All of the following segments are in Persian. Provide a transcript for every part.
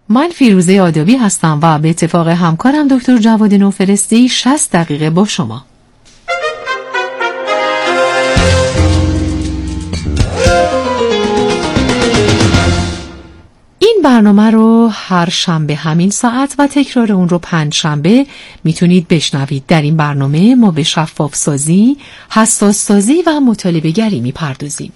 من فیروزه آدابی هستم و به اتفاق همکارم دکتر جواد نوفرستی 60 دقیقه با شما. این برنامه رو هر شنبه همین ساعت و تکرار اون رو 5 شنبه میتونید بشنوید. در این برنامه ما به شفاف سازی، حساس سازی و مطالبه گری میپردازیم.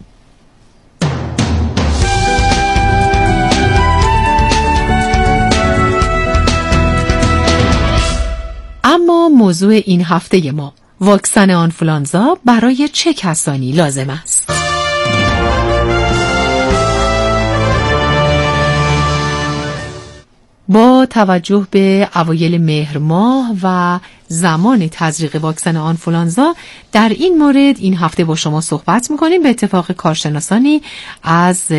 اما موضوع این هفته ما، واکسن آنفولانزا برای چه کسانی لازم است؟ با توجه به اوایل مهر ماه و زمان تزریق واکسن آنفولانزا، در این مورد این هفته با شما صحبت می‌کنیم به اتفاق کارشناسانی از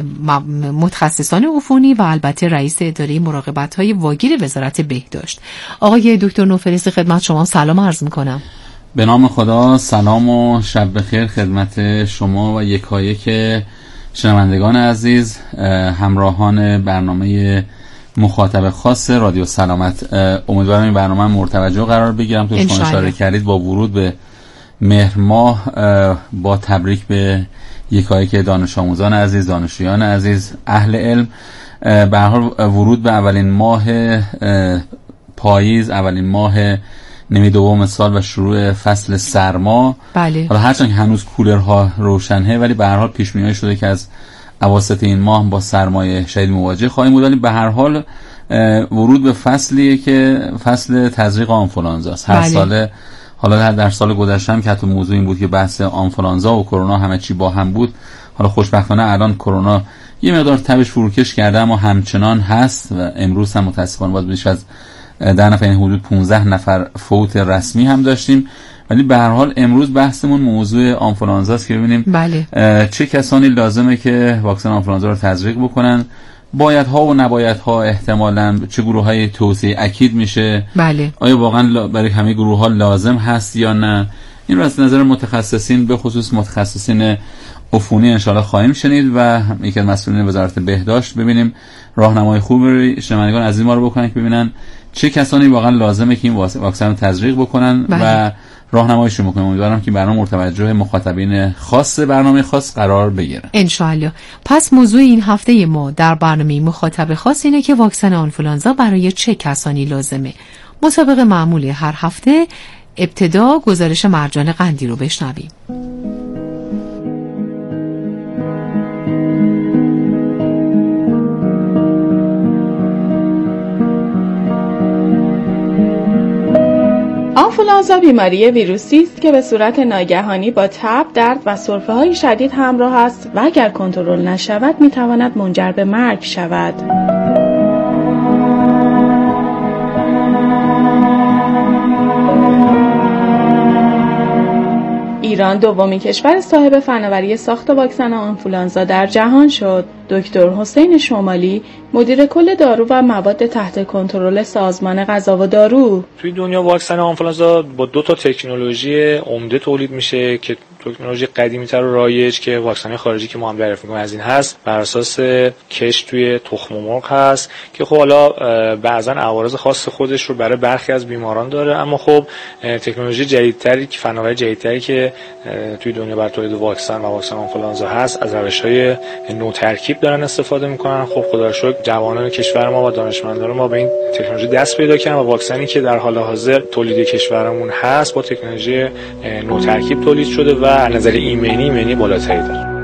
متخصصان عفونی و البته رئیس اداره مراقبت‌های واگیر وزارت بهداشت. آقای دکتر نوفرستی خدمت شما سلام عرض می‌کنم. به نام خدا، سلام و شب بخیر خدمت شما و یکایک شنوندگان عزیز، همراهان برنامه مخاطب خاص رادیو سلامت. امیدوارم این برنامه مورد توجه قرار بگیرم. تو شما اشاره کردید با ورود به مهر ماه با تبریک به یکایک دانش آموزان عزیز، دانشجویان عزیز، اهل علم. به هر حال ورود به اولین ماه پاییز، اولین ماه نیمه دوم سال و شروع فصل سرما. بله. حالا هرچند که هنوز کولرها روشنه، ولی به هر حال پیش‌بینی شده که از اواسط این ماه با سرمایه شدید مواجه خواهیم بود. ولی به هر حال ورود به فصلیه که فصل تزریق آنفولانزا است. هر ساله، حالا در سال گذشته هم که حتی موضوع این بود که بحث آنفولانزا و کرونا همه چی با هم بود. حالا خوشبختانه الان کرونا یه مقدار تبش فروکش کرده اما همچنان هست و امروز هم متاسفانه باز بیش از 10 نفر، یعنی حدود 15 نفر فوت رسمی هم داشتیم. ولی به هر حال امروز بحثمون موضوع آنفولانزا است که ببینیم چه کسانی لازمه که واکسن آنفولانزا رو تزریق بکنن، بایدها و نبایدها، احتمالاً چه گروه‌های توصیه اکید میشه، آیا واقعا برای همه گروه‌ها لازم هست یا نه. این رو از نظر متخصصین، به خصوص متخصصین عفونی انشالله خواهیم شنید و یکی از مسئولین وزارت بهداشت ببینیم راهنمای خوبی شنوندگان عزیز ما رو بکنن که ببینن چه کسانی واقعا لازمه که این واکسن رو تزریق بکنن و راهنماییشون بکنیم. امیدوارم که برنامه مورد توجه مخاطبین خاص برنامه خاص قرار بگیره ان شاء الله. پس موضوع این هفته ما در برنامه مخاطب خاص اینه که واکسن آنفولانزا برای چه کسانی لازمه. مطابق معمول هر هفته ابتدا گزارش مرجان قندی رو بشنویم. آنفولانزا بیماری ویروسی است که به صورت ناگهانی با تب، درد و سرفه‌های شدید همراه است و اگر کنترل نشود می‌تواند منجر به مرگ شود. ایران دومین کشور صاحب فناوری ساخت واکسن آنفولانزا در جهان شد. دکتر حسین شمالی، مدیر کل دارو و مواد تحت کنترل سازمان غذا و دارو. توی دنیا واکسن آنفولانزا با 2 تکنولوژی عمده تولید میشه که تکنولوژی قدیمی‌تر و رایج که واکسن خارجی که ما هم دریافت می‌کنیم از این هست، بر اساس کش توی تخم مرغ هست که خب حالا بعضن عوارض خاص خودش رو برای برخی از بیماران داره. اما خب تکنولوژی جدیدتری که فناوری جدیدتری که توی دنیا برای تولید واکسن و واکسن آنفولانزا هست، از روش‌های نوترکیب دارن استفاده می‌کنن. خب خدا رو شکر جوانان کشور ما و دانشمندان ما به این تکنولوژی دست پیدا کردن و واکسنی که در حال حاضر تولید کشورمون هست با تکنولوژی نوترکیب تولید شده و از نظر ایمنی بالاتری داره.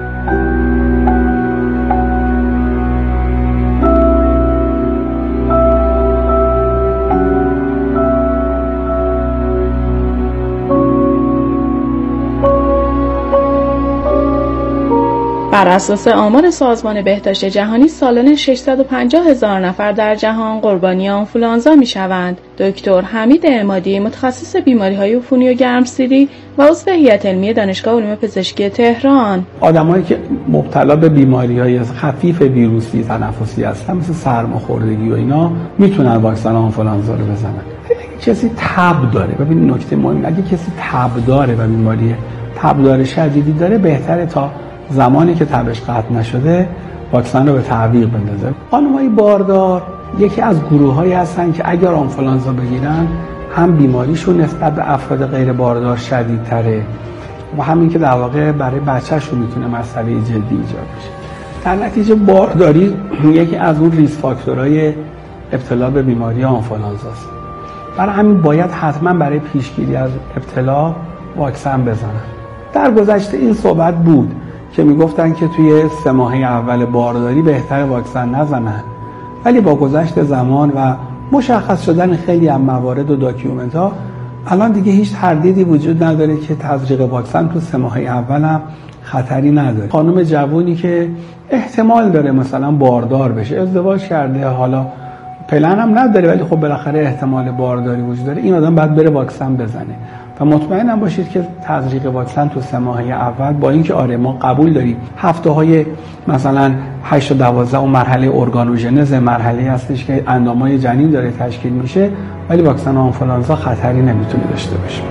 بر اساس آمار سازمان بهداشت جهانی سالانه 650,000 نفر در جهان قربانی آنفولانزا میشوند. دکتر حمید عمادی، متخصص بیماری‌های عفونی و گرمسیری و عضو هیئت علمی دانشگاه علوم پزشکی تهران، آدمایی که مبتلا به بیماری‌های خفیف ویروسی تنفسی هستن مثل سرماخوردگی و اینا میتونن واکسن آنفولانزا رو بزنن. اگه کسی تب داره، ببین نکته مهم، اگه کسی تب داره و بیماری تب داره شدیدی داره، بهتره تا زمانی که تبش قطع نشده واکسن رو به تعویق بندازه. خانم‌های باردار یکی از گروه‌هایی هستن که اگر آنفولانزا بگیرن هم بیماریشون نسبت به افراد غیر باردار شدیدتره و همین که در واقع برای بچه‌شون میتونه مسئله جدی ایجاد بشه. در نتیجه بارداری یکی از اون ریسک فاکتورهای ابتلا به بیماری آنفولانزاست. برای همین باید حتما برای پیشگیری از ابتلا واکسن بزنن. در گذشته این صحبت بود که میگفتن که توی 3 ماهه اول بارداری بهتر واکسن نزنن، ولی با گذشت زمان و مشخص شدن خیلی از موارد و داکیومنت‌ها الان دیگه هیچ تردیدی وجود نداره که تزریق واکسن تو 3 ماهه اول هم خطری نداره. خانم جوونی که احتمال داره مثلا باردار بشه، ازدواج کرده، حالا پلن هم نداره ولی خب بالاخره احتمال بارداری وجود داره، این آدم باید بره واکسن بزنه و مطمئنم باشید که تزریق واکسن تو 3 ماهه اول با اینکه آره ما قبول داریم هفته‌های مثلا 8 تا 12 اون مرحله ارگانوژنز، مرحله هستش که اندامای جنین داره تشکیل میشه، ولی واکسن آنفولانزا خطری نمیتونه داشته باشه.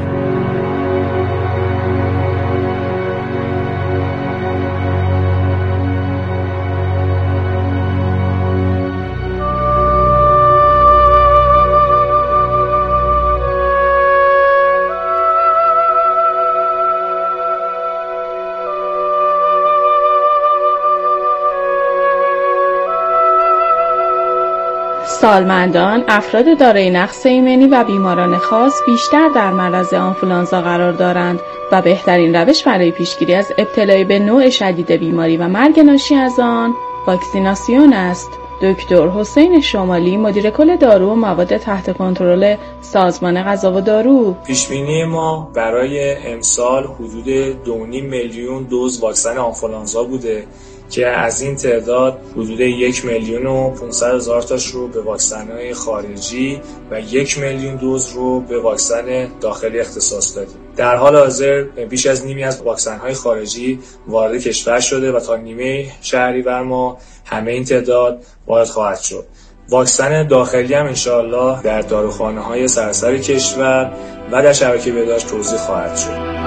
سالمندان، افراد دارای نقص ایمنی و بیماران خاص بیشتر در معرض آنفولانزا قرار دارند و بهترین روش برای پیشگیری از ابتلا به نوع شدید بیماری و مرگ ناشی از آن واکسیناسیون است. دکتر حسین شمالی، مدیر کل دارو و مواد تحت کنترل سازمان غذا و دارو: پیشبینی ما برای امسال حدود 2.5 میلیون دوز واکسن آنفولانزا بوده که از این تعداد حدود 1,500,000 تاش رو به واکسن‌های خارجی و 1 میلیون دوز رو به واکسن داخلی اختصاص دادیم. در حال حاضر بیش از نیمی از واکسن‌های خارجی وارد کشور شده و تا نیمه شهریور ما همه این تعداد وارد خواهد شد. واکسن داخلی هم انشاءالله در داروخانه‌های سراسر کشور و در شبکه بهداشت توزیع خواهد شد.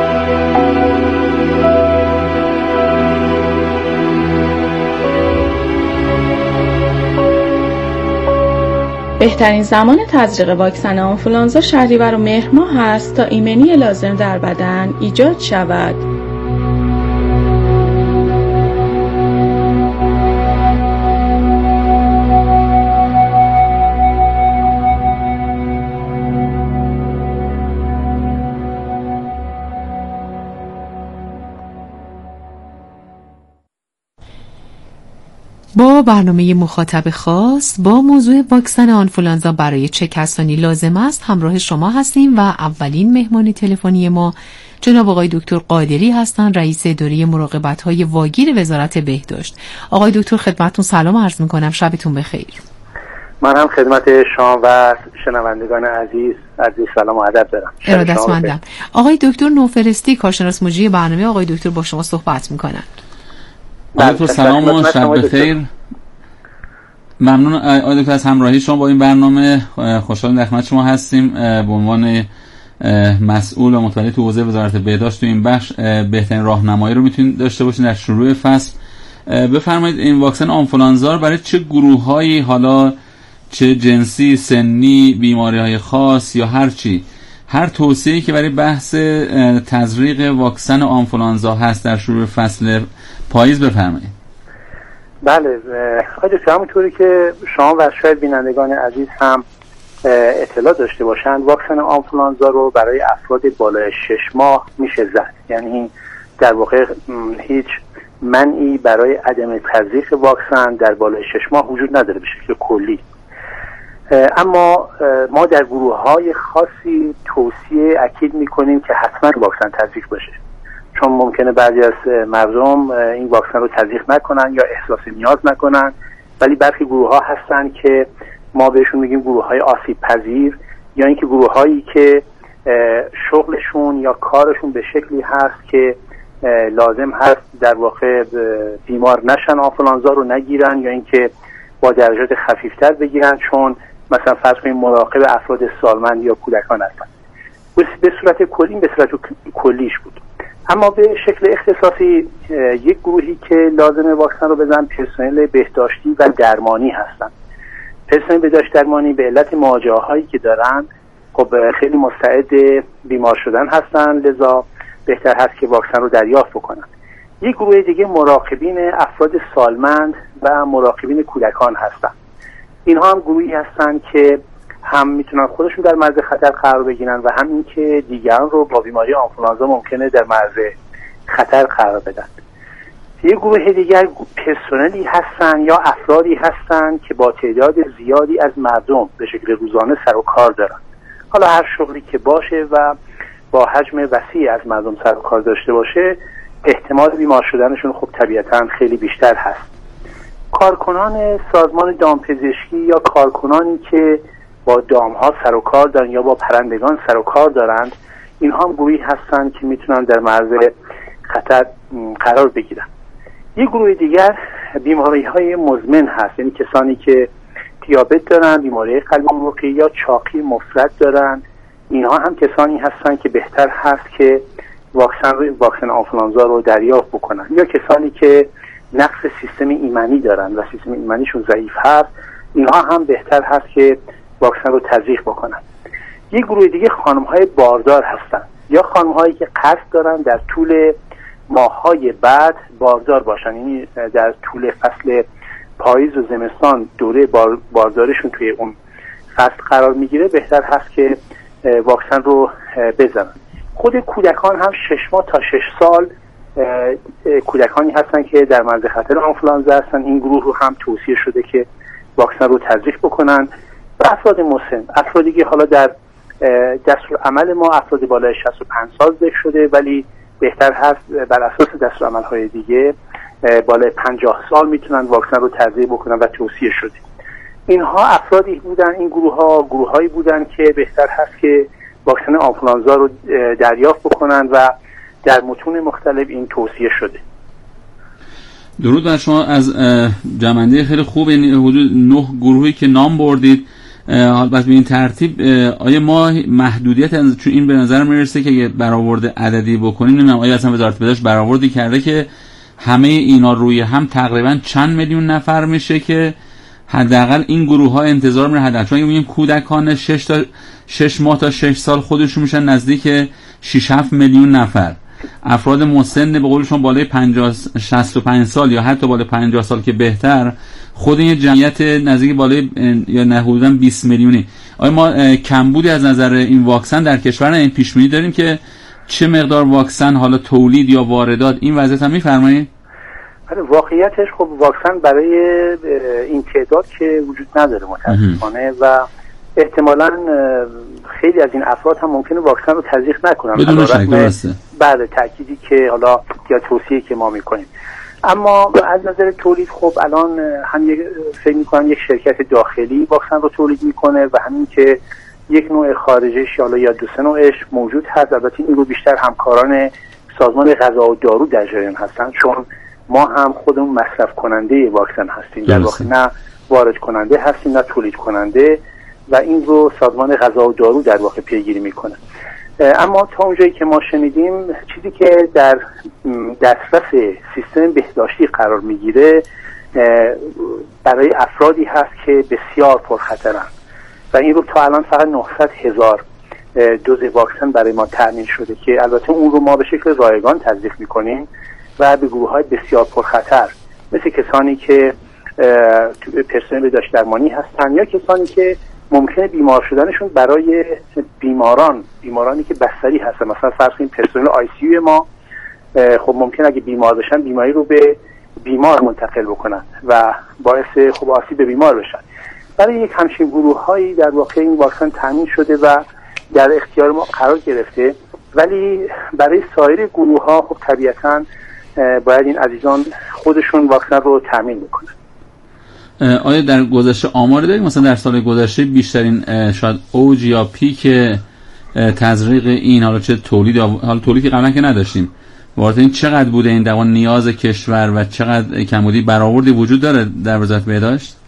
بهترین زمان تزریق واکسن آنفولانزا شهریور و مهر ماه است تا ایمنی لازم در بدن ایجاد شود. با برنامه مخاطب خاص با موضوع واکسن آنفولانزا برای چه کسانی لازم است همراه شما هستیم و اولین مهمان تلفنی ما جناب آقای دکتر قادری هستند، رئیس اداره مراقبت‌های واگیر وزارت بهداشت. آقای دکتر خدمتتون سلام عرض می‌کنم، شبتون بخیر. من هم خدمت شما و شنوندگان عزیز سلام و ادب دارم. ارادتمندم. آقای دکتر نوفرستی، کارشناس مجری برنامه، آقای دکتر با شما صحبت می‌کنند. دکتر سلام و شب بخیر. ممنون آقای دکتر از همراهی شما با این برنامه. خوشحال در خدمت شما هستیم. به عنوان مسئول و متولی تو حوزه وزارت بهداشت تو این بخش بهترین راهنمایی رو میتونید داشته باشین در شروع فصل. بفرمایید این واکسن آنفولانزا برای چه گروه‌هایی، حالا چه جنسی، سنی، بیماری‌های خاص یا هر چی، هر توصیه‌ای که برای بحث تزریق واکسن آنفولانزا هست در شروع فصل پاییز بفرمایید. بله آقای دکتر، همونطوری که شما و شاید بینندگان عزیز هم اطلاع داشته باشند، واکسن آنفولانزا رو برای افراد بالای 6 ماه میشه زد. یعنی در واقع هیچ منعی برای عدم تزریق واکسن در بالای 6 ماه وجود نداره به شکل کلی. اما ما در گروه‌های خاصی توصیه اکید می‌کنیم که حتما واکسن تزریق بشه، چون ممکنه بعضی از مردم این واکسن رو تزریق نکنن یا احساس نیاز نکنن، ولی برخی گروه‌ها هستن که ما بهشون میگیم گروه‌های آسیب پذیر، یا اینکه گروه‌هایی که شغلشون یا کارشون به شکلی هست که لازم هست در واقع بیمار نشن، آنفولانزا رو نگیرن، یا اینکه با درجات خفیفتر بگیرن، چون مثلا فرض کنیم مراقب افراد سالمند یا کودکان هستن. به صورت کلی، به صورت کلیش بود. اما به شکل اختصاصی یک گروهی که لازمه واکسن رو بزنن پرسنل بهداشتی و درمانی هستن. پرسنل بهداشت درمانی به علت مواجهه هایی که دارن خب خیلی مستعد بیمار شدن هستن، لذا بهتر هست که واکسن رو دریافت بکنن. یک گروه دیگه مراقبین افراد سالمند و مراقبین کودکان هستن. اینها هم گروهی هستن که هم میتونن خودشون در معرض خطر قرار بگیرن و هم این که دیگران رو با بیماری آنفولانزا ممکنه در معرض خطر قرار بدن. یک گروه دیگر پرسنلی هستن یا افرادی هستن که با تعداد زیادی از مردم به شکل روزانه سر و کار دارن. حالا هر شغلی که باشه و با حجم وسیع از مردم سر و کار داشته باشه، احتمال بیمار شدنشون خب طبیعتاً خیلی بیشتر هست. کارکنان سازمان دامپزشکی یا کارکنانی که با دامها سر و کار دارن یا با پرندگان سر و کار دارند، اینها هم گروهی هستن که میتونن در معرض خطر قرار بگیرن. یک گروه دیگر بیماری‌های مزمن هست، یعنی کسانی که دیابت دارن، بیماری قلبی عروقی یا چاقی مفرط دارن. اینها هم کسانی هستن که بهتر هست که واکسن آنفولانزا رو دریافت بکنن، یا کسانی که نقص سیستم ایمنی دارن و سیستم ایمنیشون ضعیف هست، اینها هم بهتر هست که واکسن رو تزریق بکنن. یک گروه دیگه خانم‌های باردار هستن یا خانم‌هایی که قصد دارن در طول ماه‌های بعد باردار باشن، یعنی در طول فصل پاییز و زمستان دوره باردارشون توی اون فصل قرار میگیره، بهتر هست که واکسن رو بزنن. خود کودکان هم 6 ماه تا 6 سال کودکانی هستن که در معرض خطر آنفولانزا هستن. این گروه رو هم توصیه شده که واکسن رو تزریق بکنن. و افراد مسن، افرادی که حالا در دستور عمل ما افراد بالای 65 سال ذکر شده، ولی بهتر هست بر اساس دستور عمل‌های دیگه بالای 50 سال میتونن واکسن رو تزریق بکنن و توصیه شده. اینها افرادی بودن، این گروه‌هایی بودن که بهتر هست که واکسن آنفولانزا رو دریافت بکنن و در متون مختلف این توصیه شده. درود بر شما. از جمعنده خیلی خوب، یعنی حدود 9 گروهی که نام بردید. حالا بس به این ترتیب آیا ما محدودیت چون این به نظر میرسه که برآورد عددی بکنیم، نمیدونم آیا اصلا وزارت بهداشت برآوردی کرده که همه اینا روی هم تقریبا چند میلیون نفر میشه که حداقل این گروه ها انتظار میره حداقل، چون میگیم کودکان 6 ماه تا 6 سال خودشون میشن نزدیک 6-7 میلیون نفر. افراد مسن به قولشون بالای 65 سال یا حتی بالای 50 سال که بهتر، خود این جمعیت نزدیک بالای یا نه حدوداً 20 میلیونی. آیا ما کمبودی از نظر این واکسن در کشور این پیش بینی داریم که چه مقدار واکسن حالا تولید یا واردات این وضعیت هم میفرمایید؟ واقعیتش خب واکسن برای این تعداد که وجود نداره متاسفانه و احتمالاً خیلی از این افراد هم ممکنه واکسن رو تزریق نکنن بدون شک. درسته. بعد تأکیدی که حالا یا توصیه که ما میکنیم. اما از نظر تولید خب الان هم فکر میکنم یک شرکت داخلی واکسن رو تولید میکنه و همین که یک نوع خارجیش یا 2-3 نوعش موجود هست. البته این رو بیشتر همکاران سازمان غذا و دارو در جریان هستن، چون ما هم خودمون مصرف کننده واکسن هستیم، در واقع نه وارد کننده هستیم نه تولید کننده، و این رو سازمان غذا و دارو در واقع پیگیری میکنه. اما تا اونجایی که ما شنیدیم چیزی که در دسترس سیستم بهداشتی قرار میگیره برای افرادی هست که بسیار پرخطرن و این رو تا الان فقط 900,000 دوز واکسن برای ما تامین شده که البته اون رو ما به شکل رایگان تزریق میکنیم و به گروه‌های بسیار پرخطر مثل کسانی که پرسنل بهداشت درمانی هستن یا کسانی که ممکنه بیمار شدنشون برای بیمارانی که بستری هستن، مثلا فرض کنیم پرسنل آی سی یو ما خب ممکن اگه بیمار بشن بیماری رو به بیمار منتقل بکنن و باعث خب آسیب به بیمار بشن. برای یک همچین گروه‌هایی در واقع این واکسن تامین شده و در اختیار ما قرار گرفته، ولی برای سایر گروه‌ها خب طبیعتاً باید این عزیزان خودشون واکسن رو تامین بکنن. آیا در گذشته آماری داریم مثلا در سال گذشته بیشترین شاید اوج یا پیک تزریق این حالا چه تولید یا حالا تولیدی قبلا که نداشتیم وارد این چقدر بوده، این دوان نیاز کشور و چقدر کمبودی برآوردی وجود داره در وزارت بهداشت؟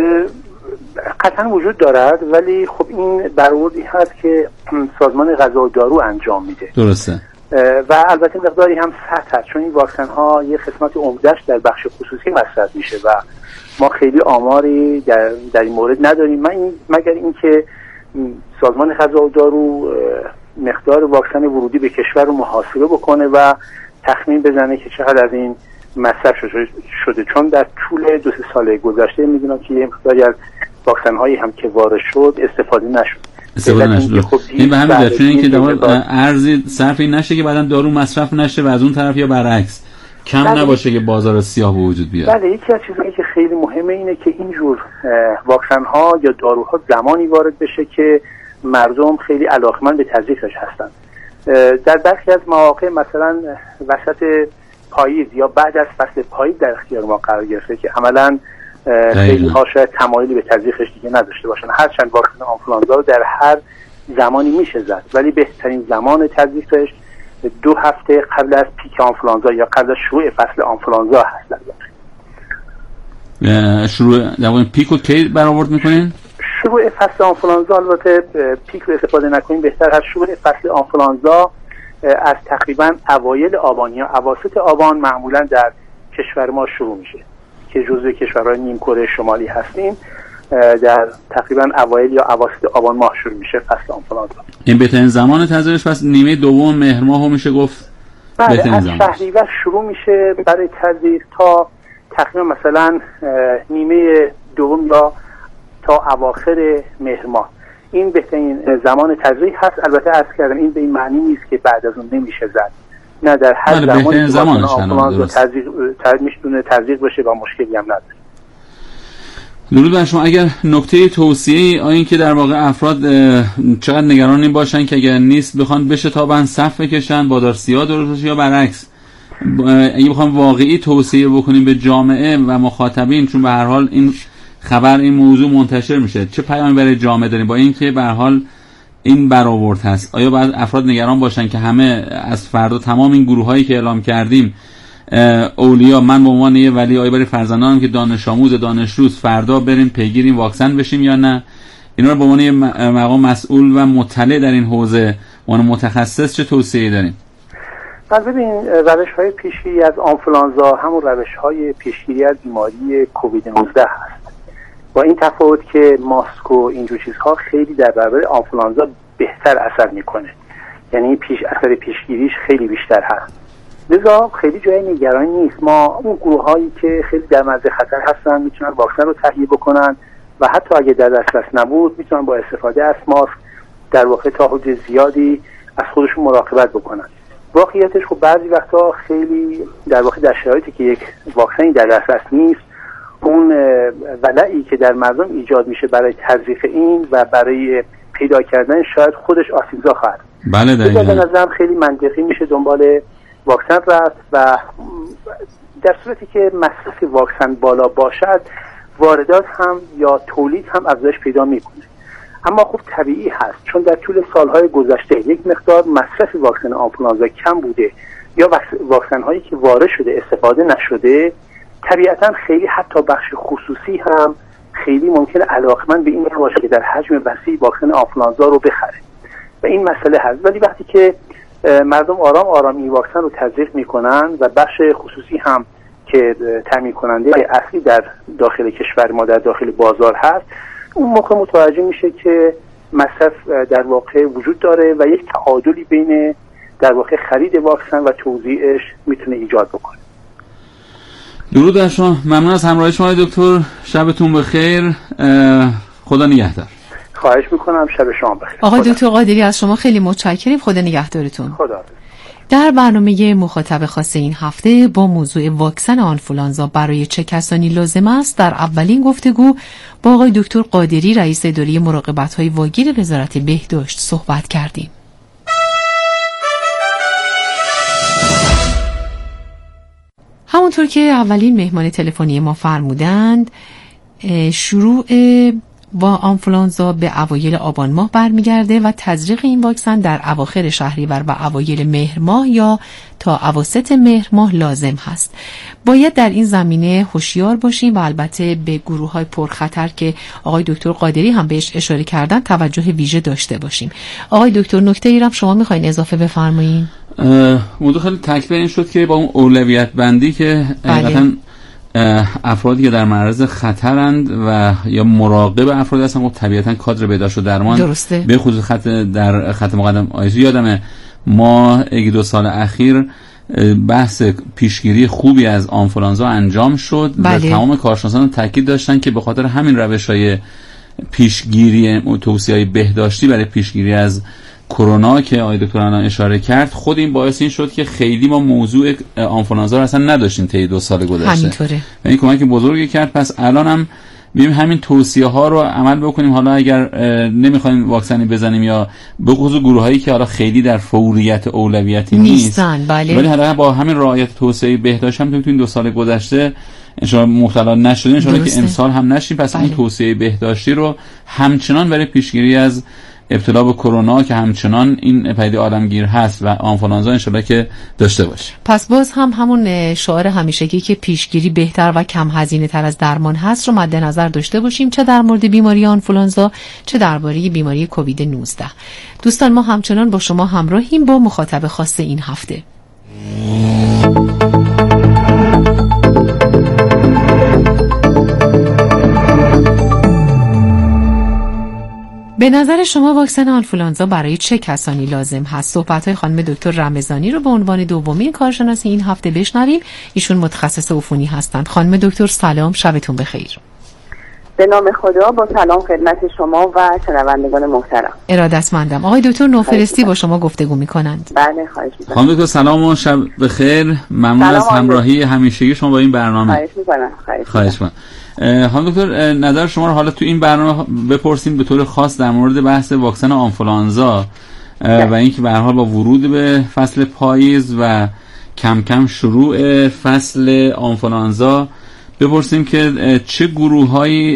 قطعا وجود دارد، ولی خب این برآوردی هست که سازمان غذا و دارو انجام میده. درسته. و البته مقداری هم سطح هست، چون این واکسن ها یه قسمت عمدهش در بخش خصوصی مصرف میشه و ما خیلی آماری در این مورد نداریم، مگر اینکه سازمان غذا و دارو مقدار واکسن ورودی به کشور رو محاسبه بکنه و تخمین بزنه که چقدر از این مصرف شده، چون در طول 2-3 سال گذشته میدونم که یه مقداری از واکسن هایی هم که وارد شد استفاده نشد. این به همین دلیل اینکه دوباره ارزی صرف این نشه که بعداً دارو مصرف نشه و از اون طرف یا برعکس کم نباشه که بازار سیاه به وجود بیاد. بله، یکی از چیزایی که خیلی مهمه اینه که اینجور واکسن ها یا داروها زمانی وارد بشه که مردم خیلی علاقمند به تزریقش هستن. در برخی از مواقع مثلا وسط پاییز یا بعد از فصل پاییز در اختیار ما قرار گرفته که عملاً خیلی ها شاید تمایلی به تزریقش دیگه نداشته باشن. هرچند واکسن آنفولانزا رو در هر زمانی میشه زد، ولی بهترین زمان تزریقش 2 هفته قبل از پیک آنفولانزا یا قبل از شروع فصل آنفولانزا هست. شروع در پیکو کی برآورد میکنین؟ شروع فصل آنفولانزا، البته پیک رو استفاده نکنیم بهتر هست. شروع فصل آنفولانزا از تقریبا اوایل آبان یا اواسط آبان معمولا در کشور ما شروع میشه که جزو کشورهای نیمکره شمالی هستیم. در تقریبا اوایل یا اواسط آبان ماه شروع میشه فصل آنفولانزا. این بهترین زمان تزریقش پس نیمه دوم مهر ماه میشه گفت؟ بله، از شهریور شروع میشه برای تزریق تا تقریبا مثلا نیمه دوم یا تا اواخر مهر ماه. این بهترین زمان تزریق هست. البته عرض کردم این به این معنی نیست که بعد از اون نمیشه زد، نه، در هر زمانی آنفولانزا تزریق بشه و مشکلی هم نداره. درود بر شما. اگر نکته توصیه این که در واقع افراد چقدر نگران این باشن که اگر نیست بخوان بشه تابن صف بکشن بادار سیاه درست یا برعکس، اگه بخوام واقعی توصیه بکنیم به جامعه و مخاطبین، چون به هر حال این خبر این موضوع منتشر میشه، چه پیامی برای جامعه داریم با این که به هر حال این برآورد هست؟ آیا باید افراد نگران باشن که همه از فردا تمام این گروهایی که اعلام کردیم اولیا، من به عنوان یه ولی آیا برای فرزندانم که دانش آموز دانشجوست فردا بریم پیگیر این واکسن بشیم یا نه؟ اینا رو به عنوان یه مقام مسئول و مطلع در این حوزه، عنوان متخصص چه توصیه‌ای داریم؟ ببین، روش‌های پیشگیری از آنفولانزا همون روش‌های پیشگیری از بیماری کووید 19 هست، با این تفاوت که ماسک و اینجور چیزها خیلی در برابر آنفولانزا بهتر اثر میکنه، یعنی اثر پیشگیریش خیلی بیشتر هست. لذا خیلی جای نگرانی نیست. ما اون گروه‌هایی که خیلی در معرض خطر هستن میتونن واکسن رو تهیه بکنن و حتی اگه در دسترس نبود میتونن با استفاده از ماسک در واقع تا حد زیادی از خودشون مراقبت بکنن. واقعیتش خب بعضی وقتا خیلی در واقع در شرایطی که یک واکسنی در دسترس نیست، اون ولعی که در مردم ایجاد میشه برای تزریق این و برای پیدا کردن شاید خودش آسیبزا خواهد. بله دقیقاً. به نظرم خیلی منطقی میشه دنبال واکسن رفت و در صورتی که مصرف واکسن بالا باشد واردات هم یا تولید هم افزایش پیدا میکنه. اما خب طبیعی هست، چون در طول سالهای گذشته یک مقدار مصرف واکسن آنفولانزا کم بوده یا واکسن هایی که وارد شده استفاده نشده، طبیعتا خیلی حتی بخش خصوصی هم خیلی ممکنه علاقمند به این باشه که در حجم وسیع واکسن آنفولانزا رو بخره و این مسئله هست. ولی وقتی که مردم آرام آرام این واکسن رو تزریق میکنن و بخش خصوصی هم که تامین کننده اصلی در داخل کشور ما در داخل بازار هست، اون موقع متوجه میشه که مصرف در واقع وجود داره و یک تعادلی بین در واقع خرید واکسن و توزیعش میتونه ایجاد بکنه. درود بر شما. ممنون از همراهی شما دکتر. شبتون بخیر. خدا نگهدار. خواهش میکنم. شب شما بخیر. آقای دکتر قادری از شما خیلی متشکریم. خدا نگهدارتون. خدا. در برنامه مخاطب خاص این هفته با موضوع واکسن آنفولانزا برای چه کسانی لازم است، در اولین گفتگو با آقای دکتر قادری رئیس اداره مراقبت‌های واگیر وزارت بهداشت صحبت کردیم. همونطور که اولین مهمان تلفنی ما فرمودند، شروع با آنفولانزا به اوایل آبان ماه برمیگرده و تزریق این واکسن در اواخر شهریور و اوایل مهر ماه یا تا اواسط مهر ماه لازم هست. باید در این زمینه هوشیار باشیم و البته به گروه‌های پرخطر که آقای دکتر قادری هم بهش اشاره کردن توجه ویژه داشته باشیم. آقای دکتر، نکته ای را شما می‌خواید اضافه بفرمایید؟ موضوع خیلی تکلیف این شد که با اون اولویت بندی که حقیقتاً افرادی که در معرض خطرند و یا مراقب افراد هستن، خب طبیعتاً کادر بهداشت و درمان درسته. به خصوص در خط مقدم آیزو یادمه ما 1-2 سال اخیر بحث پیشگیری خوبی از آنفولانزا انجام شد و تمام کارشناسان تاکید داشتن که به خاطر همین روش‌های پیشگیری توصیه‌های بهداشتی برای پیشگیری از کرونا که آقای دکتر الان اشاره کرد، خود این باعث این شد که خیلی ما موضوع آنفولانزا رو اصلا نداشتیم طی 2 سال گذشته. همینطوره. و این کمک بزرگی کرد. پس الان هم ببینیم همین توصیه ها رو عمل بکنیم. حالا اگر نمیخوایم واکسنی بزنیم یا به خصوص گروهایی که حالا خیلی در فوریت اولویتی نیستن، ولی حالا با همین رعایت توصیه بهداشت هم تو این 2 سال گذشته انشاءالله مبتلا نشدیم، انشاءالله که امسال هم نشیم. پس این توصیه بهداشتی رو همچنان برای پیشگیری از ابتلا به کرونا که همچنان این پدیده عالمگیر هست و آنفولانزا انشالله که داشته باشه. پس باز هم همون شعار همیشگی که پیشگیری بهتر و کم هزینه تر از درمان هست رو مد نظر داشته باشیم، چه در مورد بیماری آنفولانزا چه درباره بیماری کووید 19. دوستان ما همچنان با شما همراهیم با مخاطب خاص این هفته. به نظر شما واکسن آنفولانزا برای چه کسانی لازم هست؟ صحبت‌های خانم دکتر رمضانی رو به عنوان دومین کارشناس این هفته بشنویم. ایشون متخصص عفونی هستند. خانم دکتر سلام، شبتون بخیر. به نام خدا، با سلام خدمت شما و شنوندگان محترم. ارادتمندم. آقای دکتر نوفرستی با شما گفتگو می‌کنند. بله، خواهش می‌کنم. خانم دکتر سلام و شب بخیر. ممنون از همراهی همیشگی شما با این برنامه. خواهش می‌کنم. خانم دکتر نظر شما رو حالا تو این برنامه بپرسیم به طور خاص در مورد بحث واکسن آنفولانزا و اینکه به هر حال با ورود به فصل پاییز و کم کم شروع فصل آنفولانزا بپرسیم که چه گروه‌هایی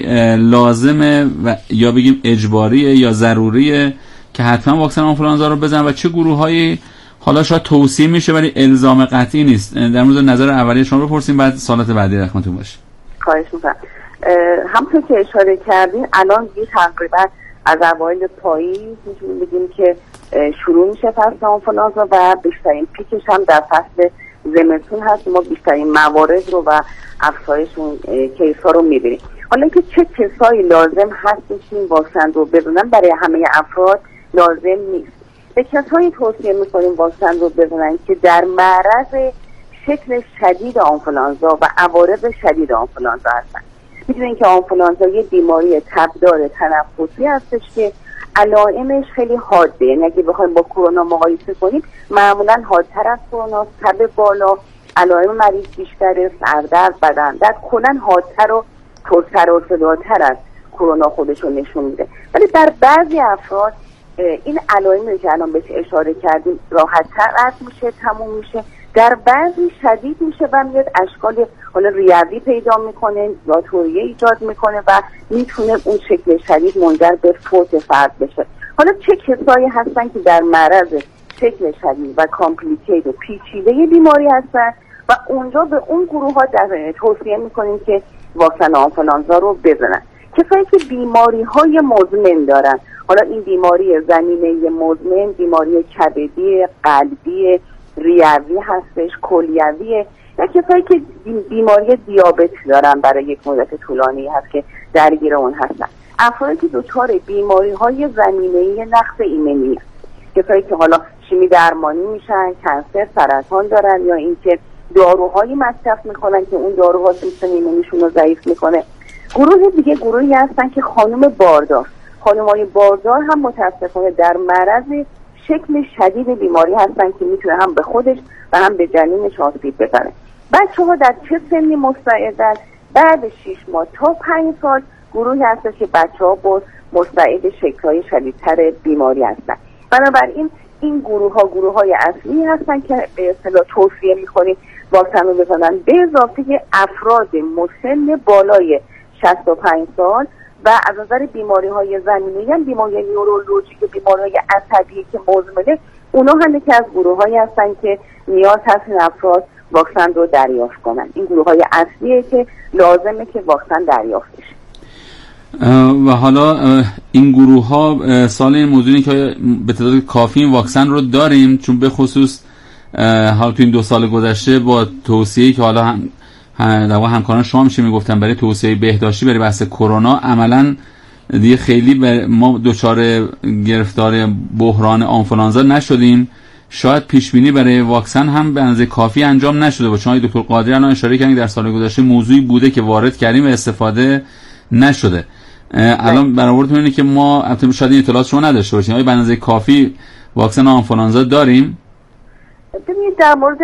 لازمه و یا بگیم اجباریه یا ضروریه که حتما واکسن آنفولانزا رو بزنن و چه گروه‌هایی حالا شاید توصیه میشه ولی الزام قطعی نیست. در مورد نظر اولیه شما بپرسیم، بعد سوالات بعدی رو خدمتتون باشه. خواهش می‌کنم. همونطور که اشاره کردین الان تقریبا از اوایل پاییز میتونیم بگیم که شروع میشه فصل آنفولانزا و بیشترین پیکش هم در فصل زمستون هست. ما بیشترین موارد رو و افزایش اون کیس ها رو میبینیم. حالا که چه کسایی لازم هستش این واکسن رو بزنن، برای همه افراد لازم نیست. به کسایی توصیه میکنیم واکسن رو بزنن که در معرض شکل شدید آنفولانزا و عوارض شدید آنفولانزا هستن. میدونین که آنفولانزا یه بیماری تبدار تنفسی هستش که علائمش خیلی حاده، یعنی اگه بخوایم با کرونا مقایسه کنیم معمولا حادتر از کرونا، تب بالا، علائم مریض بیشتره، سردرد، بدندرد، کلا حادتر و ترتر و صداتر از کرونا خودشون نشون میده. ولی در بعضی افراد این علائمی که الان بهش اشاره کردیم راحت‌تر رد میشه، تموم میشه، در بعضی شدید میشه و میاد اشکال حالا ریوی پیدا میکنه، زاتوریه ایجاد میکنه و میتونه اون شکل شدید منجر به فوت فرد بشه. حالا چه کسایی هستن که در معرض شکل شدید و کامپلیکیت و پیچیده بیماری هستن و اونجا به اون گروه ها توصیه میکنیم که واکسن آنفولانزا رو بزنن. کسایی که بیماری های مزمن دارن، حالا این بیماری زمینه مزمن، بیماری کبدی، قلبی، ریوی هستش، کلیویه، یا کسایی که بیماری دیابت دارن برای یک مدت طولانی هست که درگیر اون هستن. افرادی که دچار بیماری های زمینه نقص ایمنی، کسایی که حالا شیمی درمانی میشن، کنسر، سرطان دارن، یا اینکه داروهایی مصرف میکنن که اون داروها سیستم ایمنیشون رو ضعیف میکنه. گروه دیگه گروهی هستن که خانم‌های باردار هم متاسفانه در معرض شکل شدید بیماری هستن که میتونه هم به خودش و هم به جنینش آسیب بزنه. بچه‌ها در چه سنی مستعدن؟ بعد 6 ماه تا 5 سال گروهی هستن که بچه‌ها با مستعد شکل‌های شدیدتر بیماری هستن. بنابراین این گروه‌های اصلی هستن که به اصطلاح توصیه می‌کنیم واکسن رو بزنن، به اضافه افراد مسن بالای 65 سال و از نظر بیماری‌های زمینه‌ای هم بیماری نورولوژیک، بیماری‌های عصبی که مزمنه، اونا هم یکی از گروه‌هایی هستن که نیاز هست این افراد واکسن رو دریافت کنن. این گروه‌های اصلیه که لازمه که واکسن دریافت بشه. و حالا این گروه‌ها سال این موضوعی که به تعداد کافی این واکسن رو داریم، چون به خصوص حالا تو این 2 سال گذشته با توصیه‌ای که حالا همکاران شما میشه میگفتن برای توصیه بهداشتی برای بحث کرونا، عملاً دیگه خیلی ما دچار گرفتار بحران آنفولانزا نشدیم. شاید پیش بینی برای واکسن هم به اندازه کافی انجام نشده باشه. چون دکتر قادری الان اشاره کردن در سال گذشته موضوعی بوده که وارد کردیم و استفاده نشده. الان برآوردتون اینه که ما البته شاید این اطلاعات شما نداشته باشیم، آیا به اندازه کافی واکسن آنفولانزا داریم؟ ببینید در مورد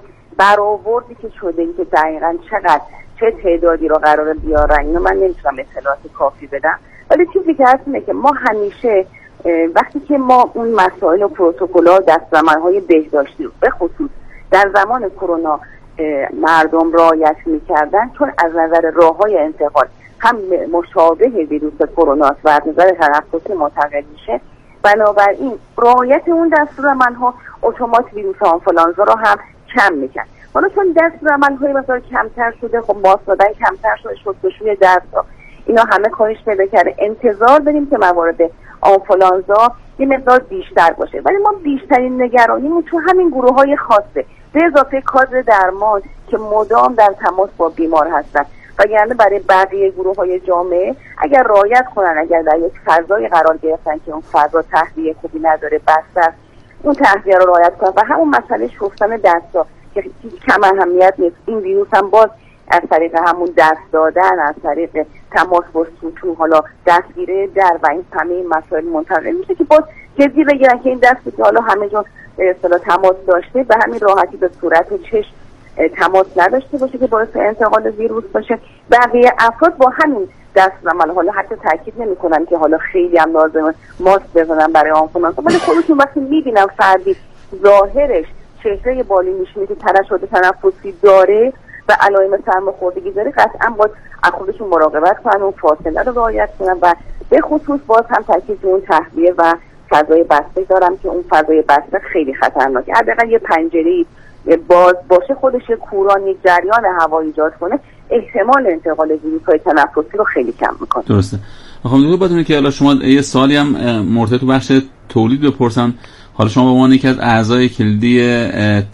برآوردی که شده، این که دقیقاً چه تعدادی رو قراره بیارن، اینو من نمیتونم اطلاعات کافی بدم، ولی چیزی که هست اینه که ما همیشه وقتی که ما اون مسائل و پروتکل‌ها دستورالعمل‌های بهداشتی رو به خصوص در زمان کرونا مردم رعایت می‌کردن، چون از نظر راه‌های انتقال هم مشابه ویروس کرونا است و از نظر تنفسی منتقل میشه، بنابراین رعایت اون دستورالعمل‌ها اتومات ویروس آنفولانزا رو هم کم می‌کنه. حالا چون دستورالعمل‌های مثلا کمتر شده، خب ماسک زدن کمتر شده، شستشوی دست‌ها اینا همه کاهش پیدا کرده، انتظار داریم که موارد آنفولانزا یه مقدار بیشتر باشه. ولی ما بیشترین نگرانیمون تو همین گروه‌های خاصه، به اضافه کادر درمان که مدام در تماس با بیمار هستن. وگرنه برای بقیه گروه‌های جامعه اگر رعایت کنن، اگر در یک فضای قرار گرفتن که اون فضا تهویه خوبی نداره، بسته است، اون تهویه رو رعایت کنن و همون مسئله شستن دستا که کم اهمیت نیست. این ویروس هم باز از طریق همون دست دادن، از طریق تماس با سطوح، حالا دستگیره در و این همه این مسائل منتقل میشه که باز جدی بگیرن که این دستی که حالا همه جا به اصطلاح تماس داشته به همین راحتی به صورت و چشم تماس نداشته باشه که باعث انتقال ویروس باشه. بقیه افراد با همین دستورالعمل، حالا حتی تاکید نمی‌کنم که حالا خیلی هم لازمه ماسک بزنن برای آنفولانزا، ولی خودتون وقتی می‌بینم فردی ظاهرش چهره بالی میشینه که ترشح تنفسی داره و علائم سرماخوردگی داره، قطعا باید از خودشون مراقبت کنن و فاصله رو رعایت کنن و به خصوص باز هم تاکید اون تهویه و فضای بسته دارم که اون فضای بسته خیلی خطرناکه. حداقل یه پنجره‌ای باز باشه، خودش کوران، یک جریان هوایی ایجاد کنه، احتمال انتقال ویروس‌های تنفسی رو خیلی کم میکنه. درسته. میخوام بدونم که حالا شما یه سالی هم مرتبط تو بخش تولید بپرسم، حالا شما به عنوان یکی از اعضای کلیدی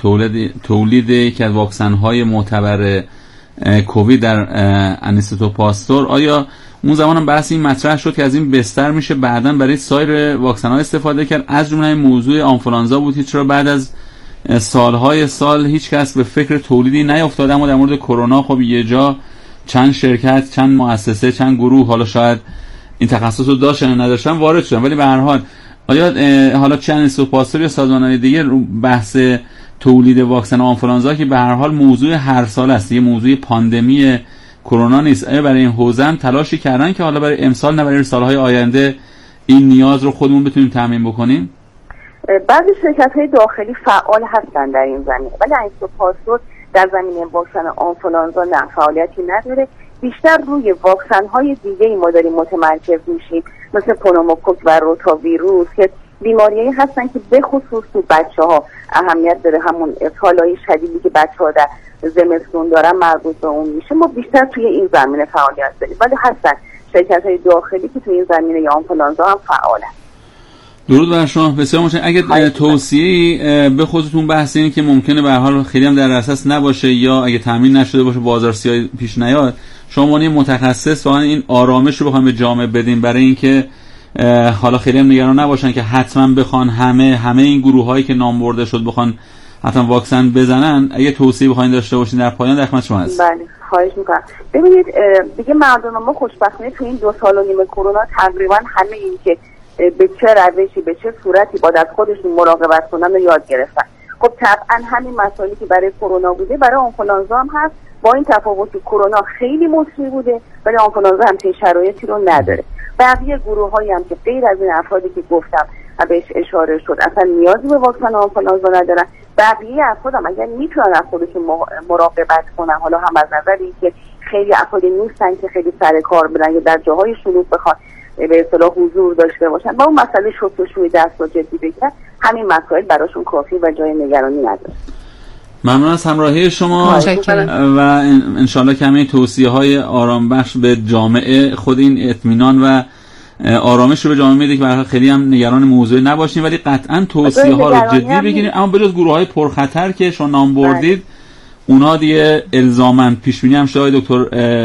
تولید یکی از واکسن‌های معتبر کووید در انستیتو پاستور، آیا اون زمان هم بحث این مطرح شد که از این بستر میشه بعداً برای سایر واکسن‌ها استفاده کرد، از جمله موضوع آنفولانزا بود که چرا بعد از سالهای سال هیچ کس به فکر تولیدی نیفتاد؟ اما در مورد کرونا خب یه جا چند شرکت، چند مؤسسه، چند گروه حالا شاید این تخصص رو داشتن نداشتن وارد شدن، ولی به هر حال آیا حالا چند سوپاستور یا سازمان‌های دیگه بحث تولید واکسن آنفولانزا که به هر حال موضوع هر سال است، یه موضوع پاندمی کرونا نیست، آیا برای این حوزه هم تلاشی کردن که حالا برای امسال نه برای سالهای آینده این نیاز رو خودمون بتونیم تامین بکنیم؟ بعضی شرکت‌های داخلی فعال هستن در این زمینه، ولی انستیتو در زمینه واکسن آنفولانزا نه فعالیتی نداره. بیشتر روی واکسن‌های دیگه‌ای ما داریم متمرکز میشیم، مثل پنوموکوک و روتاویروس که بیماریایی هستن که به خصوص تو بچه‌ها اهمیت داره، همون اسهال‌های شدیدی که بچه‌ها در زمستون دارن مربوط به اون میشه. ما بیشتر توی این زمینه فعالیت داریم، ولی هستن شرکت‌های داخلی که توی این زمینه یا آنفولانزا هم فعالن. درود بر شما، بسیار متشکرم. اگه توصیه‌ای به خودتون بحث اینه که ممکنه به هر حال خیلی هم در اساس نباشه یا اگه تامین نشده باشه بازار سیاه پیش نیاد، شما متخصص واقعا این آرامش رو بخوایم به جامعه بدین برای اینکه حالا خیلی هم نگران نباشن که حتما بخوان همه این گروه‌هایی که نام برده شد بخوان حتما واکسن بزنن. اگه توصیه بخواید داشته باشین در پایان در خدمت شما هست. بله خواهش می‌کنم. ببینید دیگه مردم ما خوشبختانه تو این 2 سال و نیم کرونا تقریبا همه این که به چه روشی به چه صورتی باید از خودشون مراقبت کنن و یاد گرفتن. خب طبعا همین مسائلی که برای کرونا بوده برای آنفولانزا هم هست، با این تفاوت که کرونا خیلی مصری بوده ولی آنفولانزا همچین شرایطی رو نداره. بقیه گروه‌هایی هم که غیر از این افرادی که گفتم و بهش اشاره شد اصلا نیازی به واکسن آنفولانزا ندارن. بقیه افراد هم اگر میتونن از خودشون مراقبت کنن، حالا هم از نظر اینکه خیلی افرادی نیستن که خیلی سر کار برن یا در جاهای شلوغ بخوان به اصطلاح حضور داشته باشن، با اون مسئله شستشوی دست رو جدی بگیرن، همین مسائل براشون کافی و جای نگرانی نداره. ممنون از همراهی شما و انشالله که همین توصیه های آرام بخش به جامعه خود این اطمینان و آرامش رو به جامعه میده که برای خیلی هم نگران موضوع نباشیم، ولی قطعا توصیه ها رو جدی بگیریم. اما بجز گروه‌های پرخطر که شما نام بردید، اونا دیگه الزاماً پیش بینی هم شده دکتر